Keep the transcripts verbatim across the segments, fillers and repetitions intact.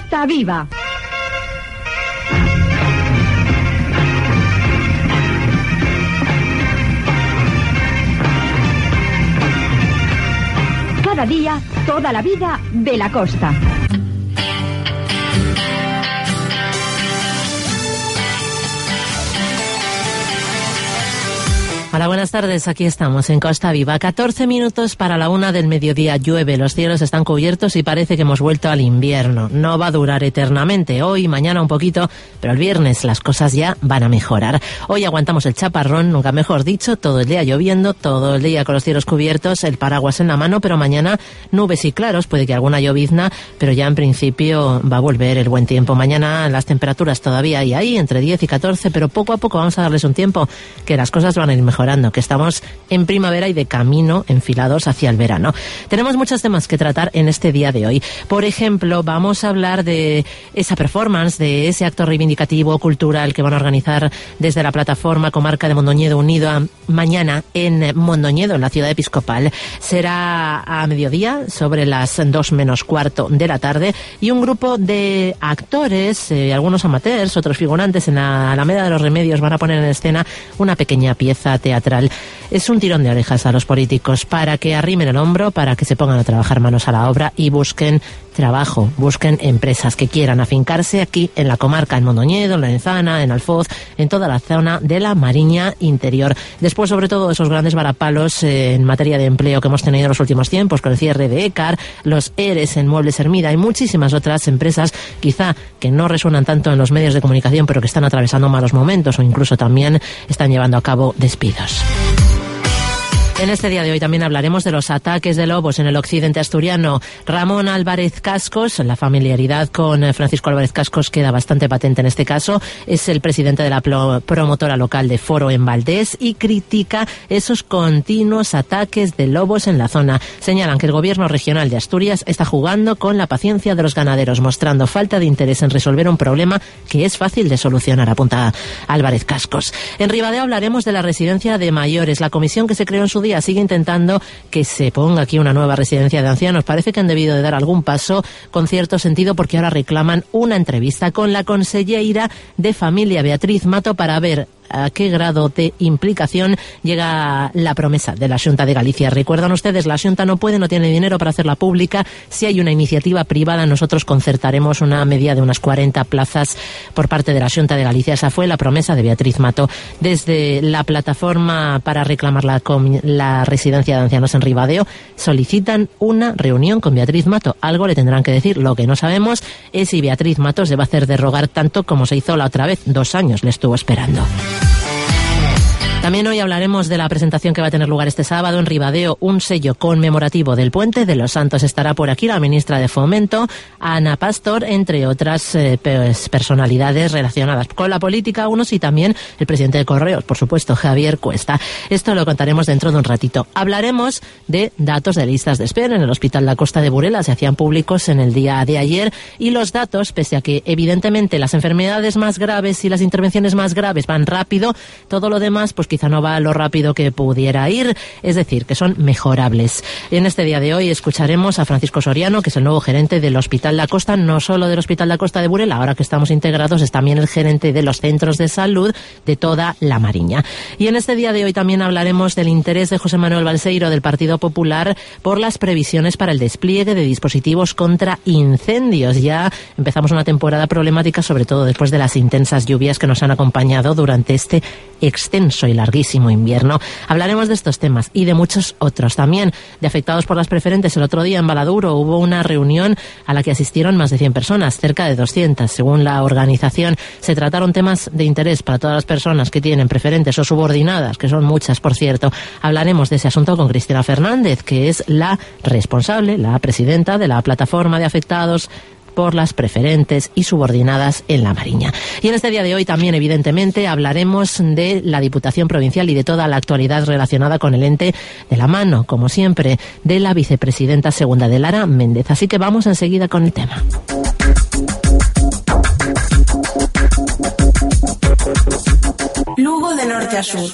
Costa Viva. Cada día, toda la vida de la costa. Hola, buenas tardes. Aquí estamos en Costa Viva. catorce minutos para la una del mediodía. Llueve, los cielos están cubiertos y parece que hemos vuelto al invierno. No va a durar eternamente. Hoy, mañana un poquito, pero el viernes las cosas ya van a mejorar. Hoy aguantamos el chaparrón, nunca mejor dicho, todo el día lloviendo, todo el día con los cielos cubiertos, el paraguas en la mano, pero mañana nubes y claros, puede que alguna llovizna, pero ya en principio va a volver el buen tiempo. Mañana las temperaturas todavía hay ahí, entre diez y catorce, pero poco a poco vamos a darles un tiempo que las cosas van a ir mejorando, que estamos en primavera y de camino enfilados hacia el verano. Tenemos muchos temas que tratar en este día de hoy. Por ejemplo, vamos a hablar de esa performance, de ese acto reivindicativo cultural que van a organizar desde la plataforma Comarca de Mondoñedo unido a mañana en Mondoñedo, en la ciudad episcopal. Será a mediodía, sobre las dos menos cuarto de la tarde, y un grupo de actores, eh, algunos amateurs, otros figurantes en la Alameda de los Remedios van a poner en escena una pequeña pieza teatral. Es un tirón de orejas a los políticos para que arrimen el hombro, para que se pongan a trabajar manos a la obra y busquen trabajo, busquen empresas que quieran afincarse aquí en la comarca, en Mondoñedo, en Lorenzana, en Alfoz, en toda la zona de la Mariña Interior. Después, sobre todo, esos grandes varapalos eh, en materia de empleo que hemos tenido en los últimos tiempos, con el cierre de ECAR, los ERES en Muebles Hermida y muchísimas otras empresas, quizá que no resuenan tanto en los medios de comunicación, pero que están atravesando malos momentos o incluso también están llevando a cabo despidos. En este día de hoy también hablaremos de los ataques de lobos en el occidente asturiano. Ramón Álvarez Cascos, la familiaridad con Francisco Álvarez Cascos queda bastante patente en este caso, es el presidente de la promotora local de Foro en Valdés y critica esos continuos ataques de lobos en la zona. Señalan que el gobierno regional de Asturias está jugando con la paciencia de los ganaderos, mostrando falta de interés en resolver un problema que es fácil de solucionar, apunta Álvarez Cascos. En Ribadeo hablaremos de la residencia de mayores. La comisión que se creó en su día sigue intentando que se ponga aquí una nueva residencia de ancianos. Parece que han debido de dar algún paso con cierto sentido, porque ahora reclaman una entrevista con la consellera de Familia, Beatriz Mato, para ver a qué grado de implicación llega la promesa de la Xunta de Galicia. Recuerdan ustedes, la Xunta no puede, no tiene dinero para hacerla pública. Si hay una iniciativa privada, nosotros concertaremos una media de unas cuarenta plazas por parte de la Xunta de Galicia. Esa fue la promesa de Beatriz Mato. Desde la plataforma para reclamar la, la residencia de ancianos en Ribadeo solicitan una reunión con Beatriz Mato. Algo le tendrán que decir. Lo que no sabemos es si Beatriz Mato se va a hacer de rogar tanto como se hizo la otra vez. Dos años le estuvo esperando. También hoy hablaremos de la presentación que va a tener lugar este sábado en Ribadeo, un sello conmemorativo del Puente de los Santos. Estará por aquí la ministra de Fomento, Ana Pastor, entre otras eh, pues, personalidades relacionadas con la política, unos y también el presidente de Correos, por supuesto, Javier Cuesta. Esto lo contaremos dentro de un ratito. Hablaremos de datos de listas de espera en el Hospital La Costa de Burela, se hacían públicos en el día de ayer, y los datos, pese a que evidentemente las enfermedades más graves y las intervenciones más graves van rápido, todo lo demás pues quizá no va lo rápido que pudiera ir, es decir, que son mejorables. En este día de hoy escucharemos a Francisco Soriano, que es el nuevo gerente del Hospital La Costa, no solo del Hospital La Costa de Burela, ahora que estamos integrados es también el gerente de los centros de salud de toda la Mariña. Y en este día de hoy también hablaremos del interés de José Manuel Balseiro del Partido Popular por las previsiones para el despliegue de dispositivos contra incendios. Ya empezamos una temporada problemática, sobre todo después de las intensas lluvias que nos han acompañado durante este extenso y larguísimo invierno. Hablaremos de estos temas y de muchos otros, también de afectados por las preferentes. El otro día en Baladuro hubo una reunión a la que asistieron más de cien personas, cerca de doscientas según la organización. Se trataron temas de interés para todas las personas que tienen preferentes o subordinadas, que son muchas, por cierto. Hablaremos de ese asunto con Cristina Fernández, que es la responsable, la presidenta de la plataforma de afectados por las preferentes y subordinadas en la Mariña. Y en este día de hoy también, evidentemente, hablaremos de la Diputación Provincial y de toda la actualidad relacionada con el ente, de la mano, como siempre, de la vicepresidenta segunda de Lara Méndez. Así que vamos enseguida con el tema. Lugo de norte a sur.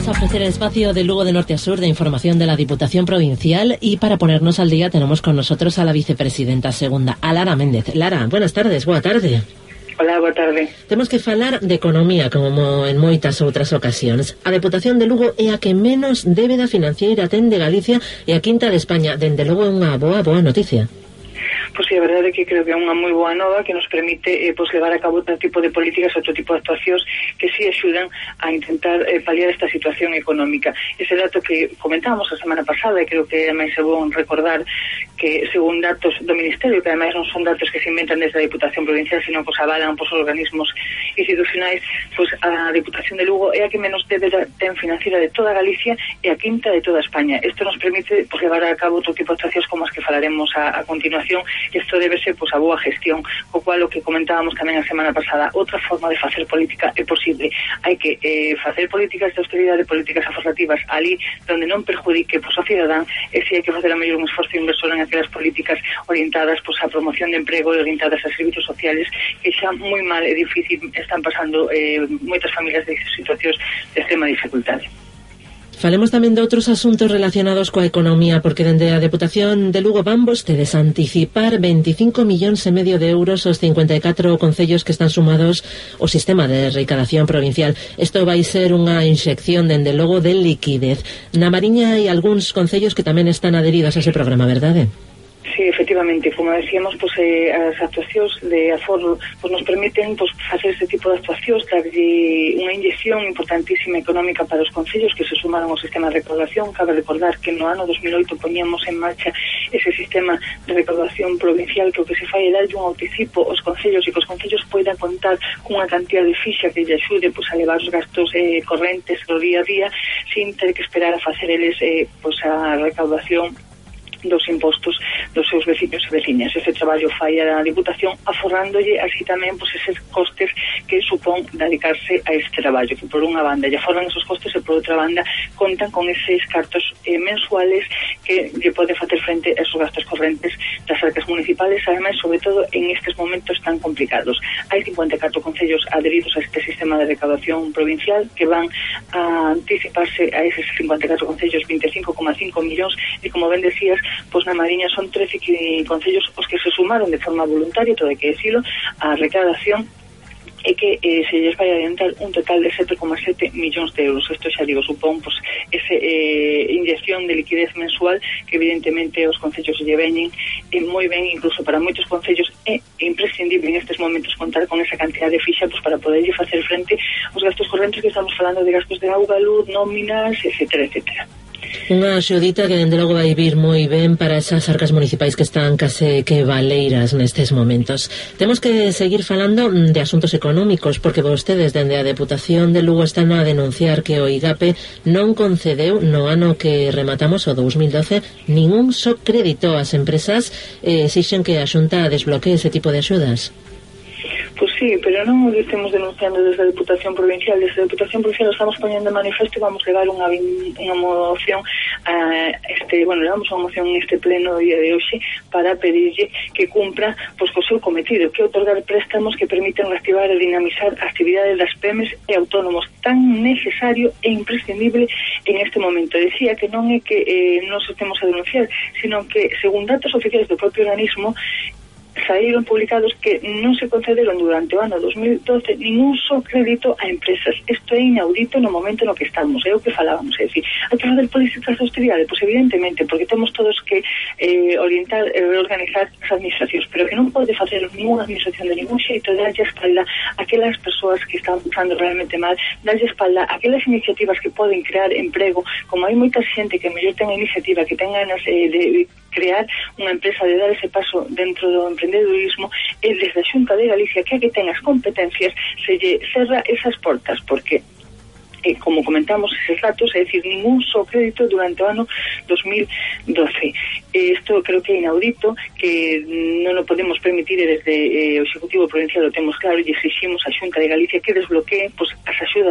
a ofrecer el espacio de Lugo de Norte a Sur de información de la Diputación Provincial, y para ponernos al día tenemos con nosotros a la vicepresidenta segunda, a Lara Méndez. Lara, buenas tardes, boa tarde. Hola, boa tarde. Temos que falar de economía, como en moitas outras ocasións. A Deputación de Lugo é a que menos débeda financiera ten de Galicia e a quinta de España. Dende logo é unha boa, boa noticia. Pois sí, a verdade é que creo que é unha moi boa nova que nos permite eh, pois levar a cabo outro tipo de políticas, outro tipo de actuacións que sí axudan a intentar eh, paliar esta situación económica. Ese dato que comentábamos a semana pasada, e creo que ademais é bon recordar que según datos do Ministerio, que ademais non son datos que se inventan desde a Diputación Provincial, sino que os avalan pois organismos institucionais, pois a Diputación de Lugo é a que menos débeda ten financiera de toda Galicia e a quinta de toda España. Isto nos permite pois levar a cabo outro tipo de actuacións como as que falaremos a, a continuación. Isto debe ser pois a boa gestión, co cual o que comentábamos tamén a semana pasada, outra forma de facer política é posible. Hai que eh, facer políticas de austeridade, políticas aforrativas ali donde non perjudique pois, ao cidadán, e si hai que facer a mellor un esforzo inversor en aquelas políticas orientadas pois a promoción de emprego e orientadas a servicios sociales que xa moi mal e difícil están pasando eh, moitas familias de situacións de extrema dificultade. Falemos tamén de outros asuntos relacionados coa economía, porque dende a Deputación de Lugo van vostedes a anticipar veinticinco millóns e medio de euros aos cincuenta e catro concellos que están sumados ao sistema de recadación provincial. Isto vai ser unha inxección dende logo de liquidez. Na Mariña hai algúns concellos que tamén están adheridos a ese programa, verdade? Sí, efectivamente, como decíamos, pues, eh, as actuacións de aforro pues, nos permiten pues, facer este tipo de actuacións, darlle unha inyección importantísima económica para os concellos que se sumaron ao sistema de recaudación. Cabe recordar que no ano dos mil oito poñíamos en marcha ese sistema de recaudación provincial que o que se fai é darlle un anticipo aos concellos e que os concellos poidan contar cunha cantidad de fixa que lle axude pues, a levar os gastos eh, correntes do día a día sin ter que esperar a facer eles eh, pues, a recaudación dos impostos dos seus veciños e veciñas. Ese traballo fai a Diputación aforrándolle así tamén pois, eses costes que supón dedicarse a este traballo, que por unha banda lle aforran esos costes e por outra banda contan con eses cartos eh, mensuales que lle poden facer frente a esos gastos correntes das arcas municipales, ademais, sobre todo en estes momentos tan complicados. Hai cincuenta e catro concellos adheridos a este sistema de recaudación provincial que van a anticiparse a eses cincuenta e catro concellos vinte e cinco coma cinco millóns e, como ben decías, pois na Mariña son trece concellos os que se sumaron de forma voluntaria, todo hai que decirlo, a recaudación e que eh, se lles vai adiantar un total de sete coma sete millóns de euros. Isto xa digo, supón pues, ese eh, inyección de liquidez mensual que evidentemente os concellos lle veñen e moi ben, incluso para moitos concellos é imprescindible en estes momentos contar con esa cantidad de fixa pues, para poderlle facer frente aos gastos correntes, que estamos falando de gastos de auga, luz, nóminas, etcétera, etcétera. Unha axudita que dende logo vai vir moi ben para esas arcas municipais que están case que baleiras nestes momentos. Temos que seguir falando de asuntos económicos, porque vostedes dende a Deputación de Lugo están a denunciar que o IGAPE non concedeu no ano que rematamos o dous mil doce ningún só crédito ás empresas e exixen que a Xunta desbloquee ese tipo de axudas. Pois sí, pero non o estemos denunciando desde a Diputación Provincial. Desde a Diputación Provincial estamos poñendo en manifesto e vamos levar unha, unha moción a este, bueno, levamos unha moción en este pleno do día de hoxe para pedirlle que cumpra pois co seu cometido, que otorgar préstamos que permitan reactivar e dinamizar a actividade das P M Es e autónomos, tan necesario e imprescindible en este momento. Decía que non é que eh, nos estemos a denunciar, sino que, según datos oficiais do propio organismo, saíron publicados que non se concederon durante o ano dos mil doce ningún só crédito a empresas. Isto é inaudito no momento no que estamos, é o que falábamos, é dicir, hai que fazer políticas de austeridade, pois evidentemente, porque temos todos que eh, orientar e reorganizar as administracións, pero que non pode facer ninguna administración de ningún xeito, darlle espalda a aquelas persoas que están pasando realmente mal, darlle espalda a aquelas iniciativas que poden crear emprego, como hai moita xente que mellor ten a iniciativa, que ten ganas eh, de crear unha empresa, de dar ese paso dentro do emprendedorismo, e desde a Xunta de Galicia, que é que ten as competencias, se lle cerra esas portas, porque eh, como comentamos eses datos, é dicir, ningún só crédito durante o ano dos mil doce. Isto creo que é inaudito, que non o podemos permitir, e desde eh, o Executivo Provincial o temos claro, e exiximos a Xunta de Galicia que desbloquee pues, as axudas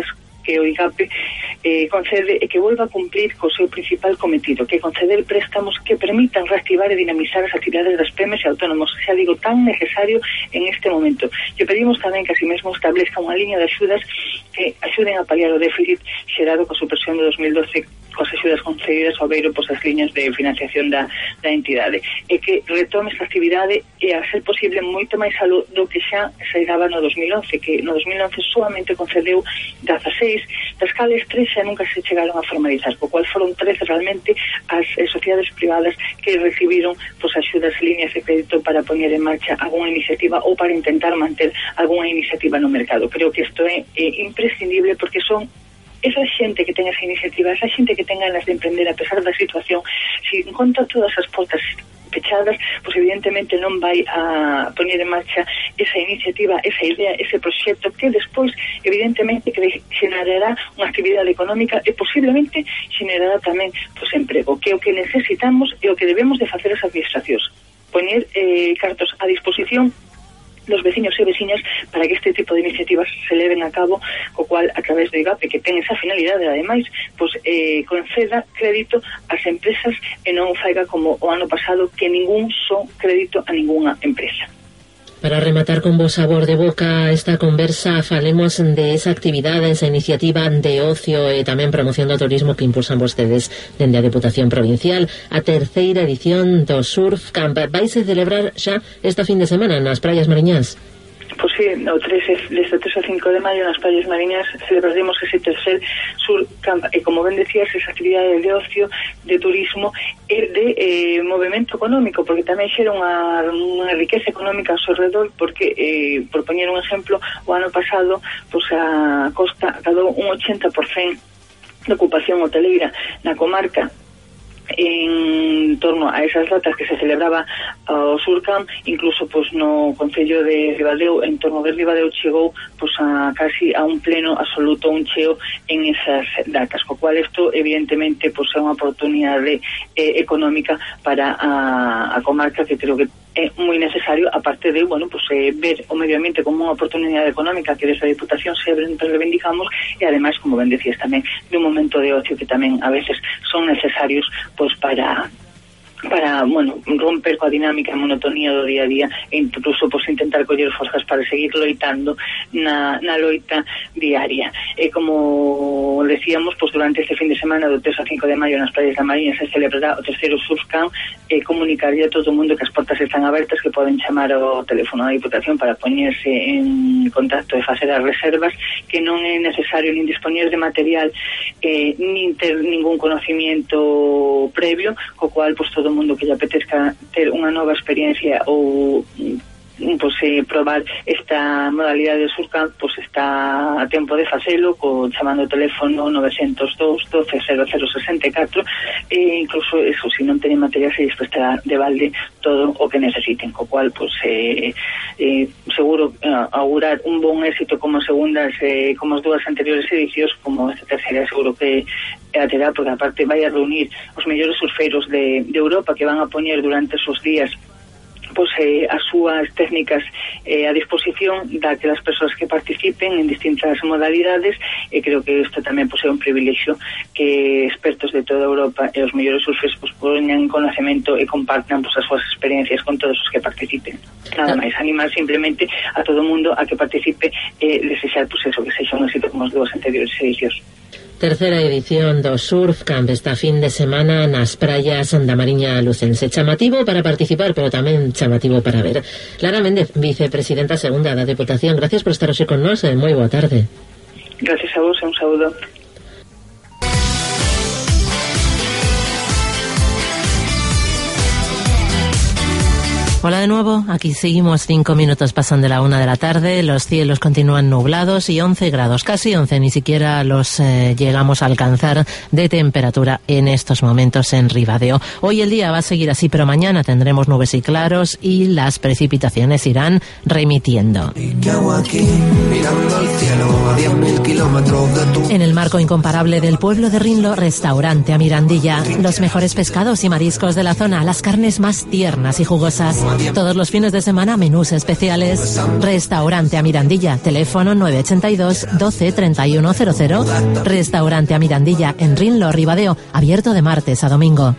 que o IGAPE eh, concede e que volva a cumplir co seu principal cometido, que é conceder préstamos que permitan reactivar e dinamizar as actividades das pymes e autónomos, xa digo, tan necesario en este momento. E pedimos tamén que así mesmo establezca unha liña de axudas que axuden a paliar o déficit xerado coa supresión de dos mil doce coas axudas concedidas ao beiro pois as liñas de financiación da, da entidade, e que retome esta actividade e a ser posible moito máis aló do que xa se daba no dos mil once, que no dos mil once solamente concedeu dezaseis, das cales tres xa nunca se chegaron a formalizar, co cual foron trece realmente as eh, sociedades privadas que recibiron pois axudas líneas de crédito para poñer en marcha algunha iniciativa ou para intentar manter algunha iniciativa no mercado. Creo que isto é eh, imprescindible, porque son esa xente que ten esa iniciativa, esa xente que ten ganas de emprender a pesar da situación, se encontra todas as portas pechadas, pois evidentemente non vai a poñer en marcha esa iniciativa, esa idea, ese proxecto que despois evidentemente que generará unha actividade económica e posiblemente generará tamén pois emprego, que é o que necesitamos e o que debemos de facer as administracións, poñer eh, cartos a disposición los veciños e veciñas para que este tipo de iniciativas se leven a cabo, co cual a través do IGAPE, que ten esa finalidade ademais, pois eh, conceda crédito ás empresas e non faiga como o ano pasado, que ningún só crédito a ningunha empresa. Para rematar con bo sabor de boca esta conversa, falemos de esa actividade, esa iniciativa de ocio e tamén promoción do turismo que impulsan vostedes dende a Deputación Provincial, a terceira edición do Surf Camp. Vais a celebrar xa esta fin de semana nas praias mariñás? Pois sí, o tres, desde o tres ao cinco de maio nas praias mariñas celebraremos ese tercer Surf Camp, e como ben decías, esa actividade de ocio, de turismo e de eh, movimento económico, porque tamén xera unha, unha riqueza económica ao seu redor, porque, eh, por poñer un exemplo, o ano pasado pois a costa acadou un ochenta por cento de ocupación hoteleira na comarca en torno a esas datas que se celebraba o Surcamp. Incluso pois no Concello de Ribadeo, en torno de Ribadeo, chegou pois a casi a un pleno absoluto, un cheo en esas datas, co cual isto evidentemente pois é unha oportunidade eh, económica para a, a comarca, que creo que é moi necesario, aparte de, bueno, pues, eh, ver o medio ambiente como unha oportunidade económica que desde a Diputación sempre reivindicamos, e ademais, como ben decías tamén, de un momento de ocio que tamén a veces son necesarios pues para para, bueno, romper coa dinámica e monotonía do día a día, e incluso pues, intentar coller forzas para seguir loitando na, na loita diaria. E como decíamos, pues, durante este fin de semana do tres ao cinco de maio nas praias da Mariña se celebrará o terceiro Surf Camp, e comunicaría a todo o mundo que as portas están abertas, que poden chamar ao teléfono da Diputación para poñerse en contacto e facer as reservas, que non é necesario nin dispoñer de material eh, nin ter ningún conocimiento previo, co cual pues, todo o mundo que lle apetezca ter unha nova experiencia ou pues, eh, probar esta modalidade de Surfcamp, pues está a tempo de facelo co chamando o teléfono nove cero dos, doce, cero cero sesenta e catro, e incluso eso, se non teñen material, se prestará de balde todo o que necesiten, co cual pues eh, eh, seguro eh, augurar un bon éxito como segundas eh, como as dúas anteriores edicións, como esta terceira seguro que a terá, porque aparte vai a reunir os mellores surfeiros de, de Europa, que van a poñer durante esos días pues, eh, as súas técnicas eh, a disposición daquelas persoas que participen en distintas modalidades, e creo que isto tamén pues, é un privilexio que expertos de toda Europa e os mellores surfeiros pues, poñan en conocemento e compartan pues, as súas experiencias con todos os que participen. Nada máis, animar simplemente a todo o mundo a que participe e eh, desexar pues, eso, que sexa un éxito como as dúas anteriores edicións. Terceira edición do Surf Camp esta fin de semana nas praias da Mariña Lucense. Chamativo para participar, pero tamén chamativo para ver. Lara Méndez, vicepresidenta segunda da Deputación, gracias por estar hoxe con nós e moi boa tarde. Gracias a vos e un saúdo. Hola de nuevo, aquí seguimos, cinco minutos pasan de la una de la tarde, los cielos continúan nublados y once grados, casi once, ni siquiera los eh, llegamos a alcanzar de temperatura en estos momentos en Ribadeo. Hoy el día va a seguir así, pero mañana tendremos nubes y claros y las precipitaciones irán remitiendo. En el marco incomparable del pueblo de Rinlo, restaurante a Mirandilla, los mejores pescados y mariscos de la zona, las carnes más tiernas y jugosas. Todos los fines de semana, menús especiales. Restaurante a Mirandilla, teléfono nueve ochenta y dos, doce, treinta y uno cero cero. Restaurante a Mirandilla, en Rinlo, Ribadeo, abierto de martes a domingo.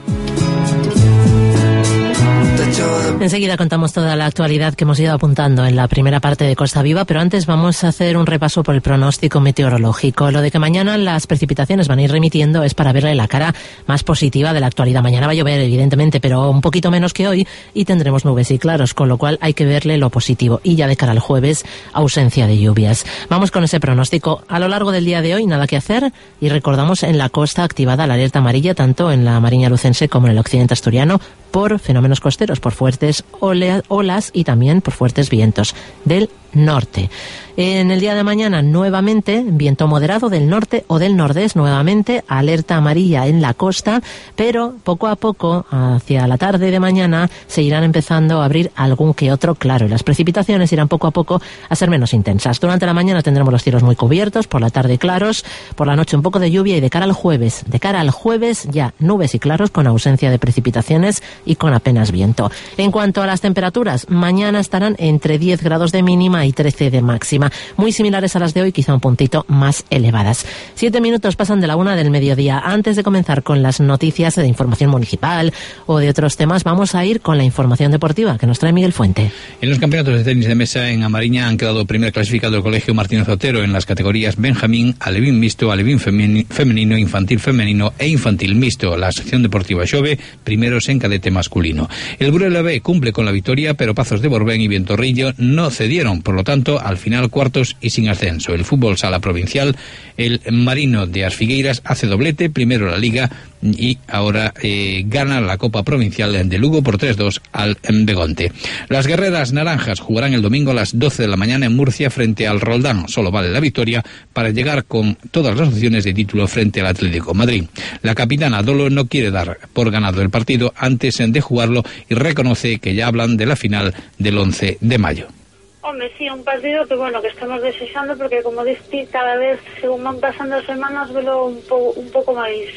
Enseguida contamos toda la actualidad que hemos ido apuntando en la primera parte de Costa Viva, pero antes vamos a hacer un repaso por el pronóstico meteorológico. Lo de que mañana las precipitaciones van a ir remitiendo es para verle la cara más positiva de la actualidad. Mañana va a llover, evidentemente, pero un poquito menos que hoy y tendremos nubes y claros, con lo cual hay que verle lo positivo. Y ya de cara al jueves, ausencia de lluvias. Vamos con ese pronóstico. A lo largo del día de hoy, nada que hacer, y recordamos en la costa activada la alerta amarilla, tanto en la Mariña Lucense como en el occidente asturiano, por fenómenos costeros, por fuertes olas y también por fuertes vientos del norte. En el día de mañana, nuevamente, viento moderado del norte o del nordés, nuevamente, alerta amarilla en la costa, pero poco a poco, hacia la tarde de mañana, se irán empezando a abrir algún que otro claro, y las precipitaciones irán poco a poco a ser menos intensas. Durante la mañana tendremos los cielos muy cubiertos, por la tarde claros, por la noche un poco de lluvia, y de cara al jueves, de cara al jueves ya nubes y claros con ausencia de precipitaciones y con apenas viento. En cuanto a las temperaturas, mañana estarán entre diez grados de mínima y trece de máxima, muy similares a las de hoy, quizá un puntito más elevadas. Siete minutos pasan de la una del mediodía. Antes de comenzar con las noticias de información municipal o de otros temas, vamos a ir con la información deportiva que nos trae Miguel Fuente. En los campeonatos de tenis de mesa en Amariña han quedado primer clasificado el Colegio Martínez Otero en las categorías Benjamín, Alevín mixto, Alevín femenino, infantil femenino e infantil mixto. La sección deportiva Xove, primeros en cadete masculino. El Burela B cumple con la victoria, pero Pazos de Borbén y Vientorrillo no cedieron. Por lo tanto, al final cuartos y sin ascenso. El fútbol sala provincial, el Marino de As Figueiras hace doblete, primero la Liga y ahora eh, gana la Copa Provincial de Lugo por tres dos al Begonte. Las guerreras naranjas jugarán el domingo a las doce de la mañana en Murcia frente al Roldán. Solo vale la victoria para llegar con todas las opciones de título frente al Atlético de Madrid. La capitana Dolo no quiere dar por ganado el partido antes de jugarlo y reconoce que ya hablan de la final del once de mayo. Hombre, sí, un partido que, bueno, que estamos desexando porque, como dices, cada vez, según van pasando as semanas, velo un, po, un pouco máis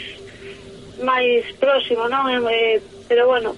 máis próximo, non? Eh, pero, bueno,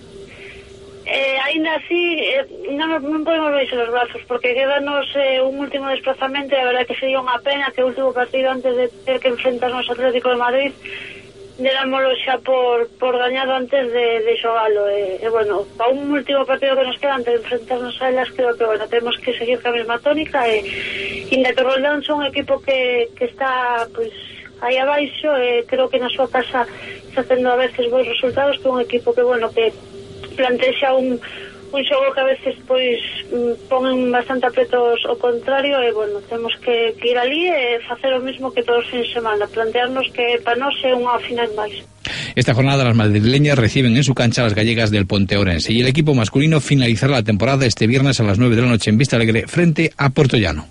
eh, ainda así, eh, non, non podemos verse los brazos, porque quedanos eh, un último desplazamento, e a verdade que sería unha pena que o último partido antes de ter que enfrentarnos ao Atlético de Madrid derámoslo xa por, por gañado antes de, de xogalo. E, e, bueno, para un último partido que nos queda antes de enfrentarnos a elas, creo que, bueno, temos que seguir ca mesma tónica, e inda que Roldán son un equipo que, que está, pues, aí abaixo, e creo que na súa casa está tendo a veces bons resultados, que un equipo que, bueno, que plantexa un un xogo que a veces pois ponen bastante apretos ao contrario, e bueno, temos que, que ir ali e facer o mismo que todos os fins de semana, plantearnos que para nós é unha final máis. Esta jornada las madrileñas reciben en su cancha a las gallegas del Ponte Ourense y el equipo masculino finalizará la temporada este viernes a las nueve de la noche en Vista Alegre frente a Portollano.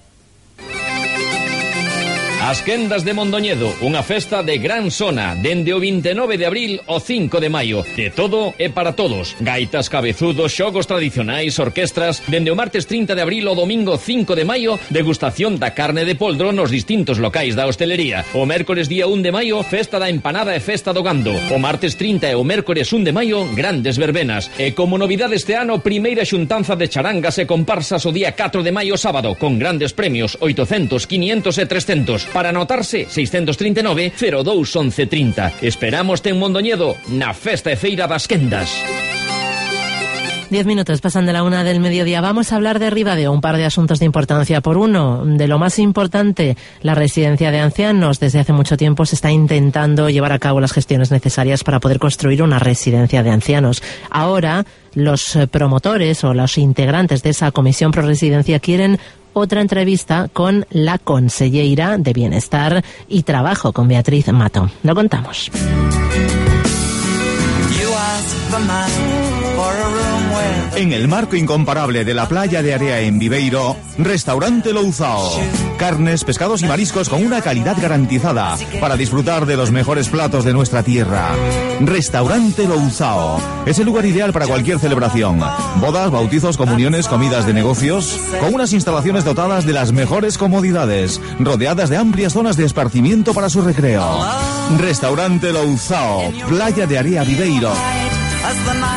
As Quendas de Mondoñedo, unha festa de gran sona, dende o vinte e nove de abril ao cinco de maio. De todo e para todos. Gaitas, cabezudos, xogos tradicionais, orquestras. Dende o martes trinta de abril ao domingo cinco de maio, degustación da carne de poldro nos distintos locais da hostelería. O mércores día un de maio, festa da empanada e festa do gando. O martes trinta e o mércores un de maio, grandes verbenas. E como novidade este ano, primeira xuntanza de charangas e comparsas o día catro de maio sábado, con grandes premios, oitocentos, quinientos e trescentos. Para anotarse, seiscentos trinta e nove, cero dous, once, trinta. Esperamos en Mondoñedo, na festa e feira das Quendas. Diez minutos pasan de la una del mediodía. Vamos a hablar de Ribadeo, un par de asuntos de importancia. Por uno, de lo más importante, la residencia de ancianos. Desde hace mucho tiempo se está intentando llevar a cabo las gestiones necesarias para poder construir una residencia de ancianos. Ahora, los promotores o los integrantes de esa comisión pro residencia quieren otra entrevista con la conselleira de Bienestar y Trabajo, con Beatriz Mato. Lo contamos. En el marco incomparable de la playa de Area en Viveiro, Restaurante Louzao. Carnes, pescados y mariscos con una calidad garantizada para disfrutar de los mejores platos de nuestra tierra. Restaurante Louzao es el lugar ideal para cualquier celebración. Bodas, bautizos, comuniones, comidas de negocios, con unas instalaciones dotadas de las mejores comodidades, rodeadas de amplias zonas de esparcimiento para su recreo. Restaurante Louzao, playa de Area Viveiro.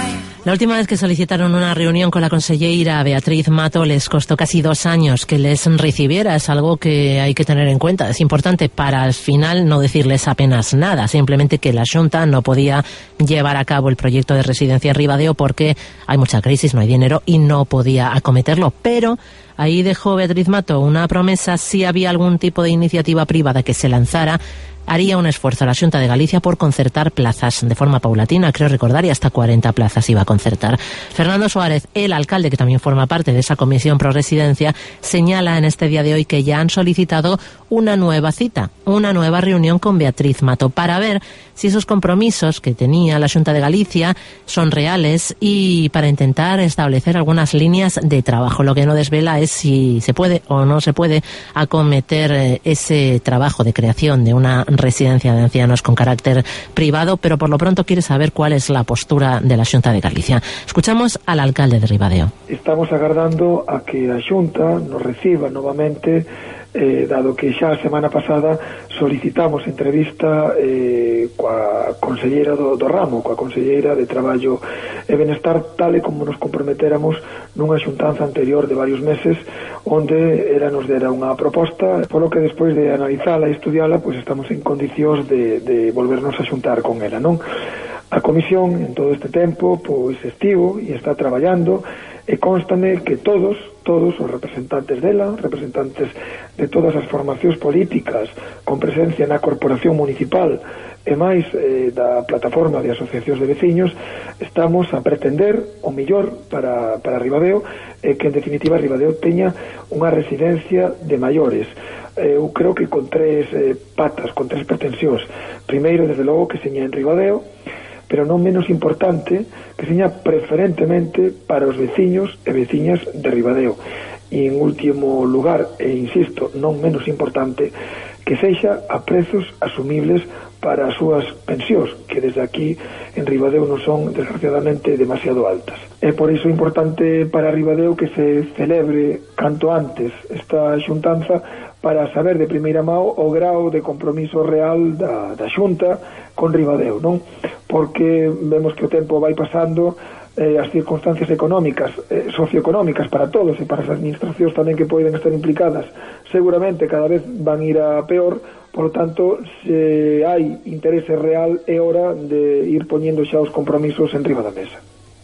La última vez que solicitaron una reunión con la conselleira Beatriz Mato les costó casi dos años que les recibiera. Es algo que hay que tener en cuenta. Es importante para al final no decirles apenas nada, simplemente que la Xunta no podía llevar a cabo el proyecto de residencia en Ribadeo porque hay mucha crisis, no hay dinero y no podía acometerlo. Pero ahí dejó Beatriz Mato una promesa: si había algún tipo de iniciativa privada que se lanzara, haría un esfuerzo a la Xunta de Galicia por concertar plazas de forma paulatina, creo recordar, y hasta cuarenta plazas iba a concertar. Fernando Suárez, el alcalde, que también forma parte de esa comisión pro residencia, señala en este día de hoy que ya han solicitado una nueva cita, una nueva reunión con Beatriz Mato para ver si esos compromisos que tenía la Xunta de Galicia son reales y para intentar establecer algunas líneas de trabajo. Lo que no desvela es si se puede o no se puede acometer ese trabajo de creación de una residencia de ancianos con carácter privado, pero por lo pronto quiere saber cuál es la postura de la Xunta de Galicia. Escuchamos al alcalde de Ribadeo. Estamos agardando a que a Xunta nos reciba novamente, eh, dado que xa a semana pasada solicitamos entrevista eh, coa conselleira do, do ramo, coa conselleira de Traballo e Benestar, tal e como nos comprometéramos nunha xuntanza anterior de varios meses, onde ela nos dera unha proposta, polo que despois de analizala e estudiala, pois estamos en condicións de, de volvernos a xuntar con ela, non? A comisión en todo este tempo pois estivo e está traballando e constame que todos, todos os representantes dela, representantes de todas as formacións políticas con presencia na corporación municipal e máis eh, da plataforma de asociacións de veciños, estamos a pretender o millor para, para Ribadeo, e eh, que en definitiva Ribadeo teña unha residencia de maiores. Eh, eu creo que con tres eh, patas, con tres pretensións. Primeiro, desde logo, que seña en Ribadeo, pero non menos importante, que seña preferentemente para os veciños e veciñas de Ribadeo. E en último lugar, e insisto, non menos importante, que sexa a prezos asumibles para as súas pensións, que desde aquí en Ribadeo non son, desgraciadamente, demasiado altas. É por iso importante para Ribadeo que se celebre canto antes esta xuntanza para saber de primeira mão o grau de compromiso real da, da Xunta con Ribadeo, non? Porque vemos que o tempo vai pasando, eh, as circunstancias económicas, eh, socioeconómicas para todos e para as administracións tamén que poden estar implicadas, seguramente cada vez van ir a peor. Por lo tanto, se hai interese real, é hora de ir poñendo xa os compromisos en riba da mesa.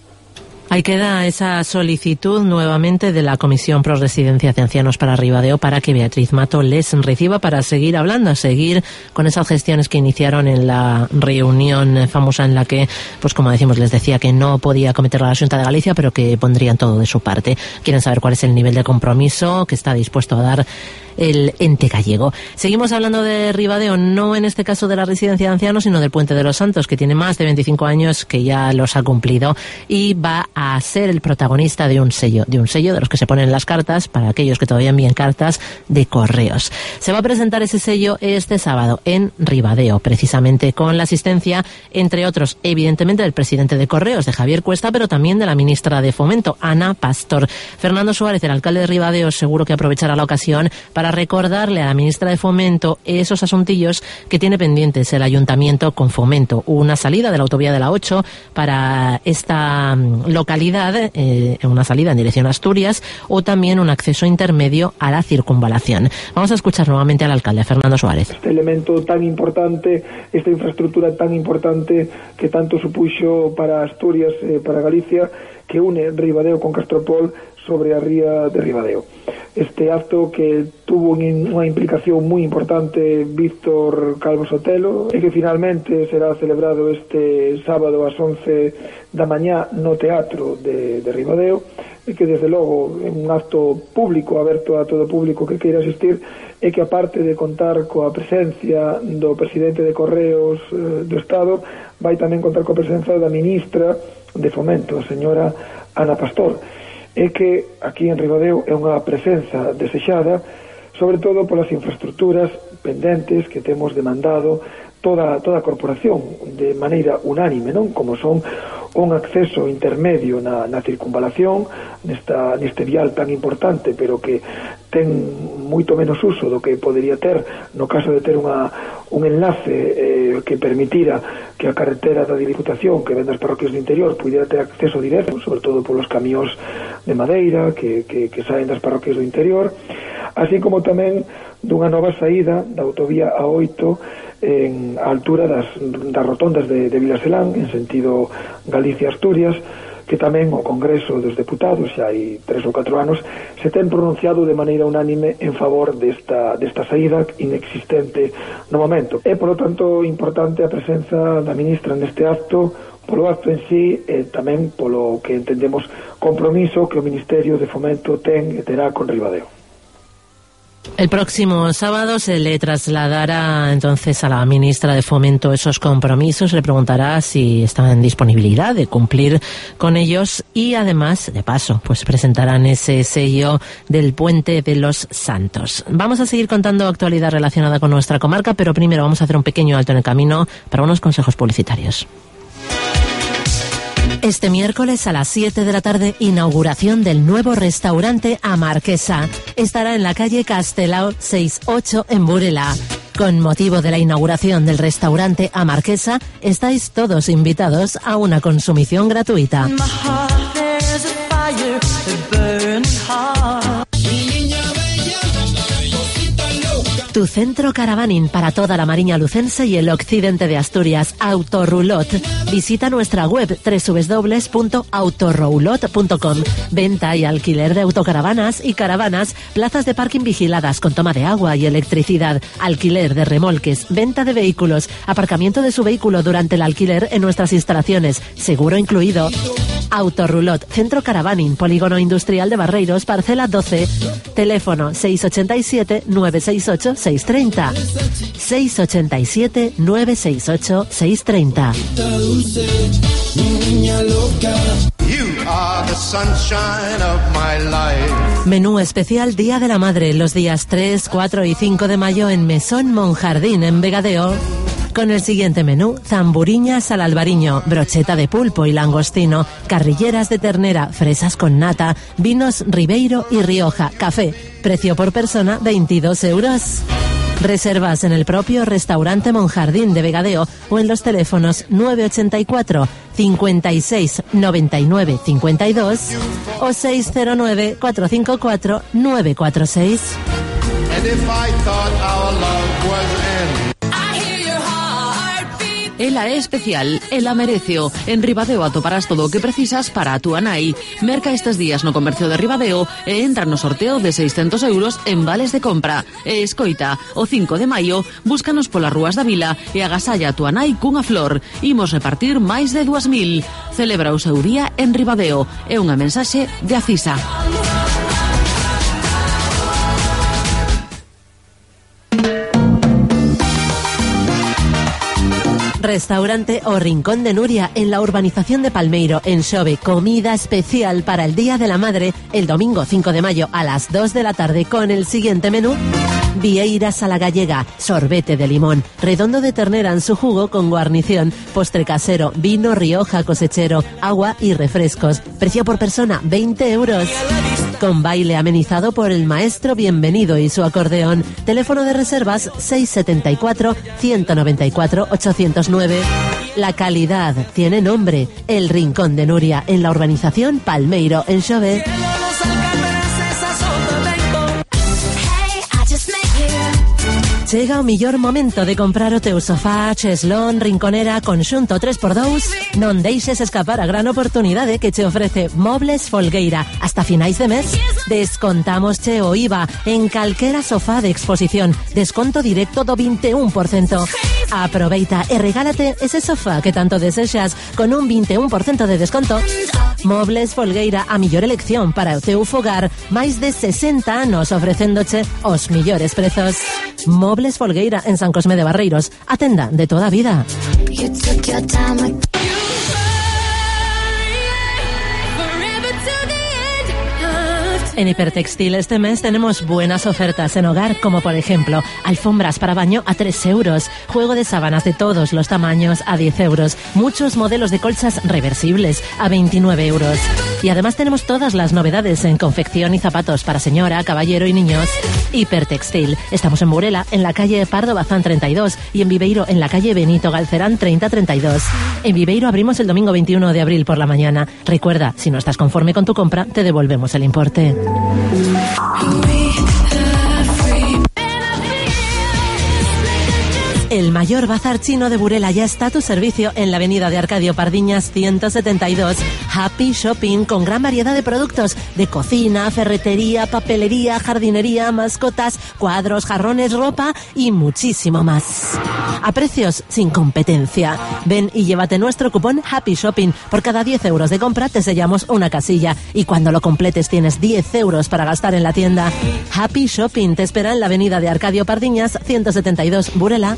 Ahí queda esa solicitud nuevamente de la Comisión Pro Residencia de Ancianos para Ribadeo para que Beatriz Mato les reciba para seguir hablando, seguir con esas gestiones que iniciaron en la reunión famosa en la que, pues como decimos, les decía que no podía acometer la Xunta de Galicia, pero que pondrían todo de su parte. Quieren saber cuál es el nivel de compromiso que está dispuesto a dar el ente gallego. Seguimos hablando de Ribadeo, no en este caso de la residencia de ancianos, sino del Puente de los Santos, que tiene más de veinticinco años, que ya los ha cumplido y va a ser el protagonista de un sello, de un sello de los que se ponen las cartas para aquellos que todavía envían cartas de correos. Se va a presentar ese sello este sábado en Ribadeo, precisamente con la asistencia, entre otros, evidentemente del presidente de Correos, de Javier Cuesta, pero también de la ministra de Fomento, Ana Pastor. Fernando Suárez, el alcalde de Ribadeo, seguro que aprovechará la ocasión para recordarle a la ministra de Fomento esos asuntillos que tiene pendientes el ayuntamiento con Fomento. Una salida de la autovía de la ocho para esta localidad, eh, una salida en dirección a Asturias, o también un acceso intermedio a la circunvalación. Vamos a escuchar nuevamente al alcalde, Fernando Suárez. Este elemento tan importante, esta infraestructura tan importante que tanto supuxo para Asturias, eh, para Galicia, que une Ribadeo con Castropol sobre a ría de Ribadeo. Este acto que tuvo unha implicación moi importante Víctor Calvo Sotelo e que finalmente será celebrado este sábado ás once da mañá no Teatro de, de Ribadeo, e que desde logo é un acto público, aberto a todo público que queira asistir, e que aparte de contar coa presencia do presidente de Correos eh, do Estado, vai tamén contar coa presencia da ministra de Fomento, a señora Ana Pastor. É que aquí en Ribadeo é unha presenza desexada, sobre todo polas infraestructuras pendentes que temos demandado toda toda a corporación de maneira unánime, non? Como son un acceso intermedio na, na circunvalación, nesta, neste vial tan importante, pero que ten moito menos uso do que podería ter no caso de ter unha, un enlace eh, que permitira que a carretera da Diputación que ven das parroquias do interior pudiera ter acceso directo, sobre todo polos camións de madeira que, que, que saen das parroquias do interior, así como tamén dunha nova saída da autovía A oito en a altura das, das rotondas de, de Vilaselán, en sentido Galicia-Asturias, que tamén o Congreso dos Deputados, xa hai tres ou catro anos, se ten pronunciado de maneira unánime en favor desta, desta saída inexistente no momento. É, polo tanto, importante a presenza da ministra neste acto, polo acto en sí, e tamén polo que entendemos compromiso que o Ministerio de Fomento ten e terá con Ribadeo. El próximo sábado se le trasladará entonces a la ministra de Fomento esos compromisos, le preguntará si está en disponibilidad de cumplir con ellos y además, de paso, pues presentarán ese sello del Puente de los Santos. Vamos a seguir contando actualidad relacionada con nuestra comarca, pero primero vamos a hacer un pequeño alto en el camino para unos consejos publicitarios. Este miércoles a las siete de la tarde, inauguración del nuevo restaurante A Marquesa. Estará en la calle Castelao sesenta y ocho en Burela. Con motivo de la inauguración del restaurante A Marquesa, estáis todos invitados a una consumición gratuita. Tu centro caravaning para toda la Mariña Lucense y el occidente de Asturias, Autorulot. Visita nuestra web doble u doble u doble u punto autoroulot punto com. Venta y alquiler de autocaravanas y caravanas, plazas de parking vigiladas con toma de agua y electricidad, alquiler de remolques, venta de vehículos, aparcamiento de su vehículo durante el alquiler en nuestras instalaciones, seguro incluido. Autorulot, centro caravaning, polígono industrial de Barreiros, parcela doce, teléfono seis ocho siete, nueve seis ocho, seis tres cero, seis ocho siete, nueve seis ocho, seis tres cero. Menú especial Día de la Madre, los días tres, cuatro y cinco de mayo en Mesón Monjardín, en Vegadeo. Con el siguiente menú: zamburiñas al albariño, brocheta de pulpo y langostino, carrilleras de ternera, fresas con nata, vinos Ribeiro y Rioja, café. Precio por persona veintidós euros. Reservas en el propio restaurante Monjardín de Vegadeo o en los teléfonos nueve ocho cuatro, cincuenta y seis, noventa y nueve, cincuenta y dos o seis cero nueve, cuatro cinco cuatro, nueve cuatro seis. Ela é especial, ela merecio. En Ribadeo atoparás todo o que precisas para a túa nai. Merca estes días no comercio de Ribadeo e entra no sorteo de seiscentos euros en vales de compra. E escoita, o cinco de maio, búscanos polas rúas da vila e agasalla a túa nai cunha flor. Imos repartir máis de dúas mil. Celebra o seu día en Ribadeo. É unha mensaxe de Acisa. Restaurante O Rincón de Nuria en la urbanización de Palmeiro, en Xove. Comida especial para el Día de la Madre el domingo cinco de mayo a las dos de la tarde con el siguiente menú: vieiras a la gallega, sorbete de limón, redondo de ternera en su jugo con guarnición, postre casero, vino Rioja cosechero, agua y refrescos. Precio por persona veinte euros. Con baile amenizado por el maestro Bienvenido y su acordeón. Teléfono de reservas seis siete cuatro, uno nueve cuatro, ocho cero nueve. La calidad tiene nombre. El Rincón de Nuria en la urbanización Palmeiro, en Xove. Chega o millor momento de comprar o teu sofá, cheslón, rinconera, conxunto tres por dous. Non deixes escapar a gran oportunidade que che ofrece Mobles Folgueira. Hasta finais de mes, descontamos che o I V A en calquera sofá de exposición. Desconto directo do veintiuno por ciento. Aproveita e regálate ese sofá que tanto desexas con un veintiuno por ciento de desconto. Mobles Folgueira, a millor elección para o teu fogar. Máis de sesenta anos ofrecéndoche os millores prezos. Mobles Folgueira en San Cosme de Barreiros, a tenda de toda a vida. En Hipertextil este mes tenemos buenas ofertas en hogar, como por ejemplo, alfombras para baño a tres euros, juego de sábanas de todos los tamaños a diez euros, muchos modelos de colchas reversibles a veintinueve euros. Y además tenemos todas las novedades en confección y zapatos para señora, caballero y niños. Hipertextil. Estamos en Burela, en la calle Pardo Bazán treinta y dos, y en Viveiro, en la calle Benito Galcerán treinta treinta y dos. En Viveiro abrimos el domingo veintiuno de abril por la mañana. Recuerda, si no estás conforme con tu compra, te devolvemos el importe. El mayor bazar chino de Burela ya está a tu servicio en la avenida de Arcadio Pardiñas ciento setenta y dos. Happy Shopping, con gran variedad de productos de cocina, ferretería, papelería, jardinería, mascotas, cuadros, jarrones, ropa y muchísimo más. A precios sin competencia. Ven y llévate nuestro cupón Happy Shopping. Por cada diez euros de compra te sellamos una casilla y cuando lo completes tienes diez euros para gastar en la tienda. Happy Shopping te espera en la avenida de Arcadio Pardiñas ciento setenta y dos, Burela.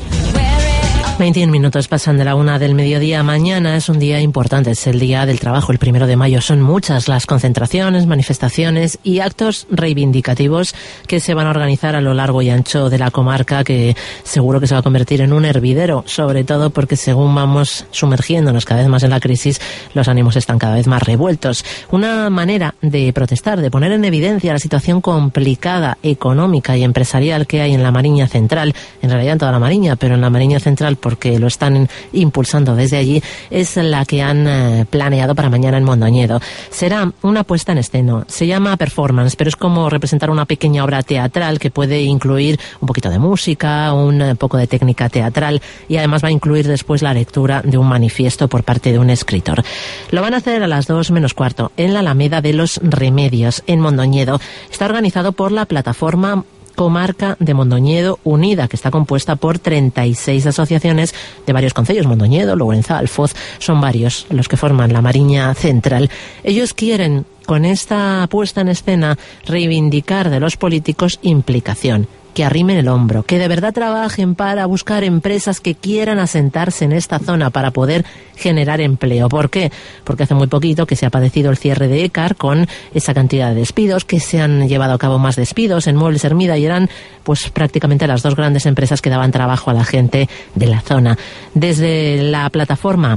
veintiún minutos pasan de la una del mediodía. Mañana es un día importante, es el Día del Trabajo, el primero de mayo. Son muchas las concentraciones, manifestaciones y actos reivindicativos que se van a organizar a lo largo y ancho de la comarca, que seguro que se va a convertir en un hervidero, sobre todo porque según vamos sumergiéndonos cada vez más en la crisis, los ánimos están cada vez más revueltos. Una manera de protestar, de poner en evidencia la situación complicada, económica y empresarial que hay en la Mariña Central, en realidad en toda la Mariña, pero en la Mariña Central porque lo están impulsando desde allí, es la que han eh, planeado para mañana en Mondoñedo. Será una puesta en escena, se llama performance, pero es como representar una pequeña obra teatral que puede incluir un poquito de música, un eh, poco de técnica teatral y además va a incluir después la lectura de un manifiesto por parte de un escritor. Lo van a hacer a las dos menos cuarto en la Alameda de los Remedios, en Mondoñedo. Está organizado por la plataforma Comarca de Mondoñedo Unida, que está compuesta por treinta y seis asociaciones de varios concellos, Mondoñedo, Lourenza, Alfoz, son varios los que forman la Mariña Central. Ellos quieren, con esta puesta en escena, reivindicar de los políticos implicación, que arrimen el hombro, que de verdad trabajen para buscar empresas que quieran asentarse en esta zona para poder generar empleo. ¿Por qué? Porque hace muy poquito que se ha padecido el cierre de Écar con esa cantidad de despidos, que se han llevado a cabo más despidos en Muebles Hermida y eran pues prácticamente las dos grandes empresas que daban trabajo a la gente de la zona. Desde la plataforma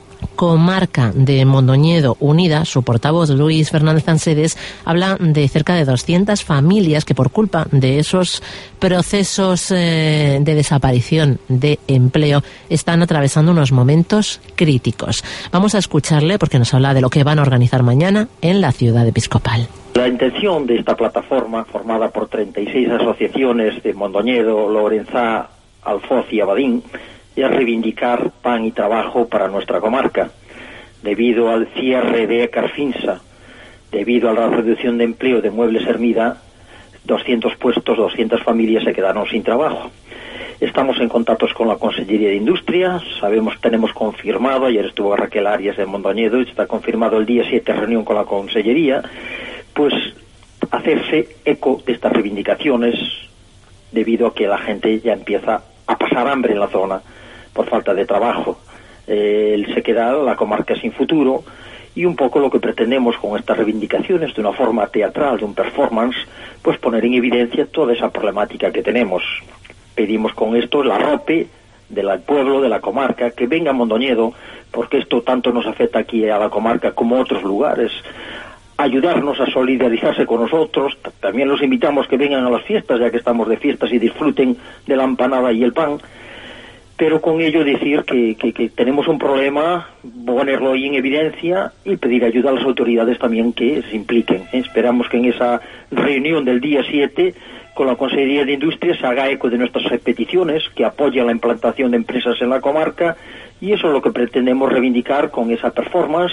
Comarca de Mondoñedo Unida, su portavoz Luis Fernández Ansedes habla de cerca de doscientas familias que por culpa de esos procesos eh, de desaparición de empleo están atravesando unos momentos críticos. Vamos a escucharle porque nos habla de lo que van a organizar mañana en la ciudad episcopal. La intención de esta plataforma, formada por treinta y seis asociaciones de Mondoñedo, Lourenza, Alfoz y Abadín, es reivindicar pan y trabajo para nuestra comarca. Debido al cierre de Écar Finsa, debido a la reducción de empleo de Muebles Hermida, doscientos puestos, doscientas familias se quedaron sin trabajo. Estamos en contactos con la Consellería de Industria, sabemos, tenemos confirmado, ayer estuvo Raquel Arias de Mondoñedo, está confirmado el día siete reunión con la Consellería, pues hacerse eco de estas reivindicaciones debido a que la gente ya empieza a pasar hambre en la zona por falta de trabajo. Eh, se queda la comarca sin futuro y un poco lo que pretendemos con estas reivindicaciones de una forma teatral, de un performance, pues poner en evidencia toda esa problemática que tenemos. Pedimos con esto el arrope del pueblo, de la comarca, que venga a Mondoñedo, porque esto tanto nos afecta aquí a la comarca como a otros lugares, ayudarnos a solidarizarse con nosotros. También los invitamos que vengan a las fiestas, ya que estamos de fiestas, y disfruten de la empanada y el pan, pero con ello decir que, que, que tenemos un problema, ponerlo ahí en evidencia y pedir ayuda a las autoridades también que se impliquen. ¿eh? Esperamos que en esa reunión del día siete con la Consejería de Industria se haga eco de nuestras peticiones, que apoya la implantación de empresas en la comarca, y eso es lo que pretendemos reivindicar con esa performance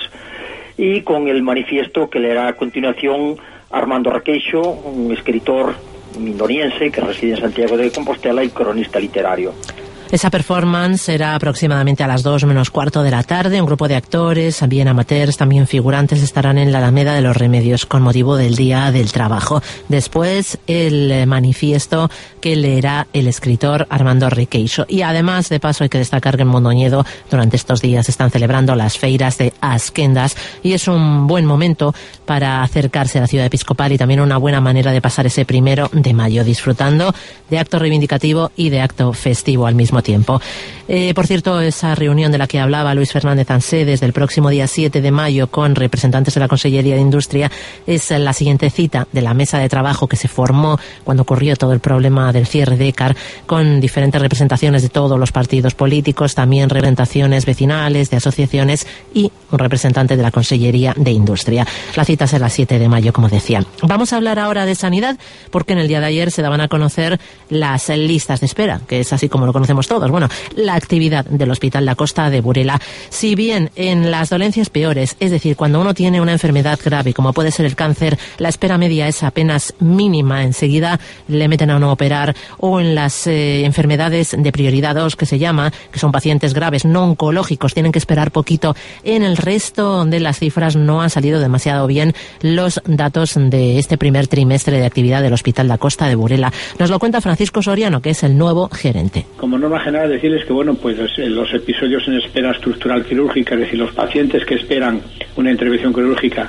y con el manifiesto que leerá a continuación Armando Raqueixo, un escritor mindoniense que reside en Santiago de Compostela y cronista literario. Esa performance será aproximadamente a las dos menos cuarto de la tarde. Un grupo de actores, también amateurs, también figurantes, estarán en la Alameda de los Remedios con motivo del Día del Trabajo. Después, el manifiesto que leerá el escritor Armando Requeixo. Y además, de paso, hay que destacar que en Mondoñedo durante estos días están celebrando las feiras de Asquendas y es un buen momento para acercarse a la ciudad episcopal y también una buena manera de pasar ese primero de mayo, disfrutando de acto reivindicativo y de acto festivo al mismo tiempo. Eh, por cierto, esa reunión de la que hablaba Luis Fernández Ansé desde el próximo día siete de mayo con representantes de la Consellería de Industria es la siguiente cita de la mesa de trabajo que se formó cuando ocurrió todo el problema del cierre de ECAR, con diferentes representaciones de todos los partidos políticos, también representaciones vecinales, de asociaciones y un representante de la Consellería de Industria. La cita es a las siete de mayo, como decía. Vamos a hablar ahora de sanidad, porque en el día de ayer se daban a conocer las listas de espera, que es así como lo conocemos todos. Bueno, la actividad del Hospital La Costa de Burela. Si bien en las dolencias peores, es decir, cuando uno tiene una enfermedad grave, como puede ser el cáncer, la espera media es apenas mínima, enseguida le meten a uno a operar, o en las eh, enfermedades de prioridad dos, que se llama, que son pacientes graves, no oncológicos, tienen que esperar poquito. En el resto de las cifras no han salido demasiado bien los datos de este primer trimestre de actividad del Hospital La Costa de Burela. Nos lo cuenta Francisco Soriano, que es el nuevo gerente. Como norma general, decirles que bueno, pues los, los episodios en espera estructural quirúrgica, es decir, los pacientes que esperan una intervención quirúrgica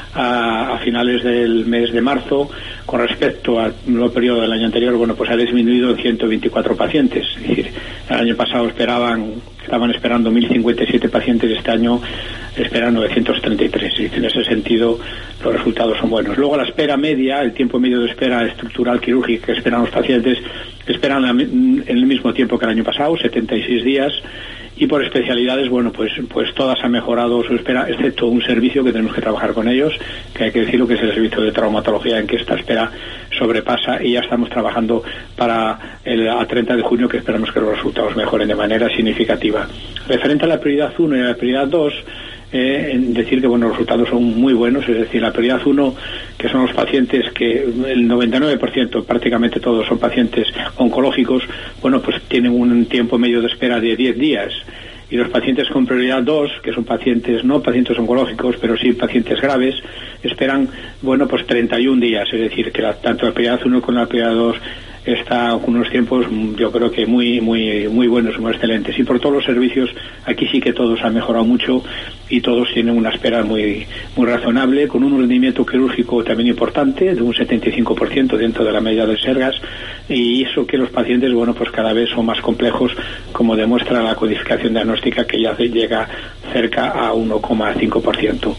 a, a finales del mes de marzo, con respecto al nuevo periodo del año anterior, bueno, pues ha disminuido en ciento veinticuatro pacientes. Es decir, el año pasado esperaban, estaban esperando mil cincuenta y siete pacientes, este año esperan novecientos treinta y tres. Y en ese sentido, los resultados son buenos. Luego, la espera media, el tiempo medio de espera estructural quirúrgica que esperan los pacientes, esperan en el mismo tiempo que el año pasado, setenta y seis días. Y por especialidades, bueno, pues pues todas han mejorado su espera, excepto un servicio que tenemos que trabajar con ellos, que hay que decirlo, que es el servicio de traumatología, en que esta espera sobrepasa, y ya estamos trabajando para el a treinta de junio, que esperamos que los resultados mejoren de manera significativa. Referente a la prioridad uno y a la prioridad dos, Eh, en decir que bueno, los resultados son muy buenos, es decir, la prioridad uno, que son los pacientes que el noventa y nueve por ciento, prácticamente todos son pacientes oncológicos, bueno, pues tienen un tiempo medio de espera de diez días. Y los pacientes con prioridad dos, que son pacientes, no pacientes oncológicos, pero sí pacientes graves, esperan, bueno, pues treinta y un días, es decir, que la, tanto la prioridad uno como la prioridad dos está con unos tiempos, yo creo que muy muy muy buenos, muy excelentes. Y por todos los servicios, aquí sí que todos han mejorado mucho y todos tienen una espera muy muy razonable, con un rendimiento quirúrgico también importante, de un setenta y cinco por ciento dentro de la media del Sergas, y eso que los pacientes, bueno, pues cada vez son más complejos, como demuestra la codificación diagnóstica, que ya llega cerca a uno coma cinco por ciento.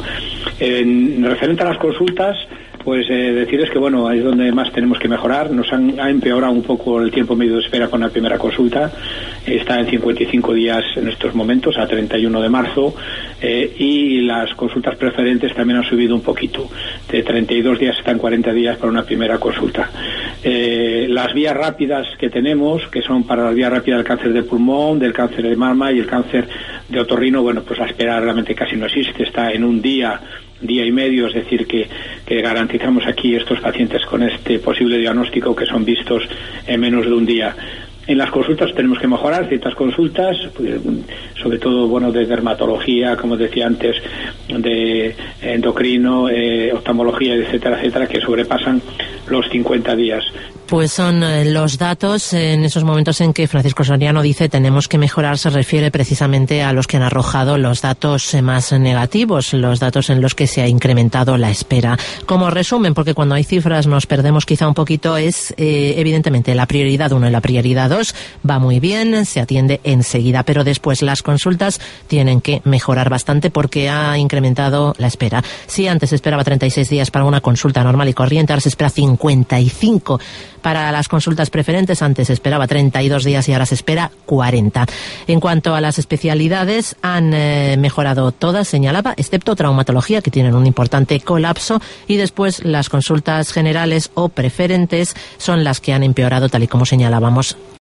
En referente a las consultas, pues eh, decirles que bueno, ahí es donde más tenemos que mejorar. Nos han ha empeorado un poco el tiempo medio de espera con la primera consulta, está en cincuenta y cinco días en estos momentos, a treinta y uno de marzo, eh, y las consultas preferentes también han subido un poquito, de treinta y dos días hasta en cuarenta días para una primera consulta. Eh, las vías rápidas que tenemos, que son para las vías rápidas del cáncer de pulmón, del cáncer de mama y el cáncer de otorrino, bueno, pues la espera realmente casi no existe, está en un día día y medio, es decir, que, que garantizamos aquí estos pacientes con este posible diagnóstico, que son vistos en menos de un día. En las consultas tenemos que mejorar ciertas consultas, sobre todo, bueno, de dermatología, como decía antes, de endocrino, eh, oftalmología, etcétera, etcétera, que sobrepasan los cincuenta días. Pues son eh, los datos en esos momentos en que Francisco Soriano dice tenemos que mejorar, se refiere precisamente a los que han arrojado los datos eh, más negativos, los datos en los que se ha incrementado la espera. Como resumen, porque cuando hay cifras nos perdemos quizá un poquito, es eh, evidentemente la prioridad uno y la prioridad dos va muy bien, se atiende enseguida, pero después las consultas tienen que mejorar bastante porque ha incrementado la espera. Si antes se esperaba treinta y seis días para una consulta normal y corriente, ahora se espera cincuenta y cinco. Para las consultas preferentes, antes se esperaba treinta y dos días y ahora se espera cuarenta. En cuanto a las especialidades, han eh, mejorado todas, señalaba, excepto traumatología, que tienen un importante colapso, y después las consultas generales o preferentes son las que han empeorado, tal y como señalábamos